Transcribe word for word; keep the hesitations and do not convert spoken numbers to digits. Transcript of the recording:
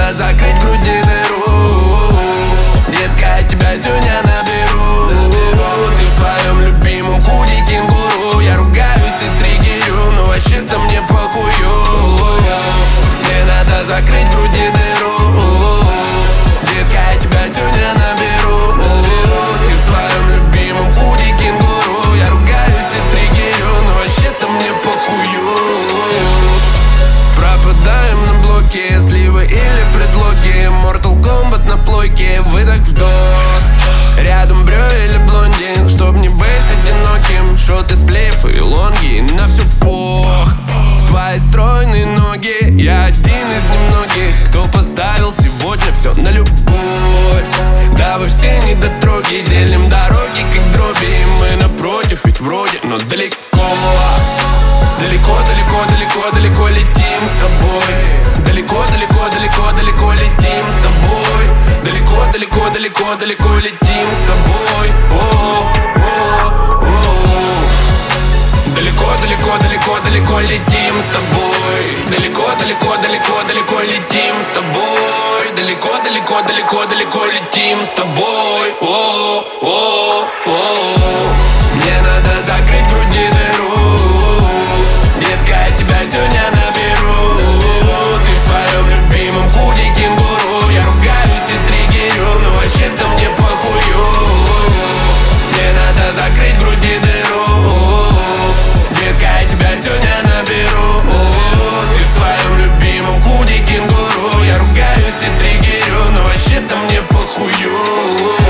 надо закрыть в груди дыру. Детка, я тебя сегодня наберу. Ты в своем любимом худи кенгуру. Я ругаюсь и триггерю, но вообще-то мне похую. Мне надо закрыть в груди дыру. Детка, я тебя сегодня наберу. Ты в своем любимом худи кенгуру. Я ругаюсь и триггерю, но вообще-то мне похую. Пропадаем на блоке, сливы или предлоги. Mortal Kombat на плойке, выдох-вдох. Рядом брё или блондин, чтоб не быть одиноким. Шоты, сплейфы и лонги, на все пох. Твои стройные ноги, я один из немногих, кто поставил сегодня все на любовь. Да, вы все недотроги, делим дороги как дроби. И мы напротив, ведь вроде, но далеко. Далеко, далеко, далеко, далеко летим с тобой. Далеко, далеко, далеко, далеко летим с тобой. Далеко, далеко, далеко, далеко летим с тобой. О, о, о. Далеко, далеко, далеко, далеко летим с тобой. Далеко, далеко, далеко, далеко летим с тобой. Далеко, далеко, далеко, далеко летим с тобой. О, о, о. Мне надо закрыть в груди дыру. Детка, я тебя сегодня наберу. Ты в своем любимом худи кенгуру. Я ругаюсь и триггерю, но вообще-то мне похую. Мне надо закрыть в груди дыру. Детка, я тебя сегодня наберу. Ты в своем любимом худи кенгуру. Я ругаюсь и триггерю, но вообще-то мне похую.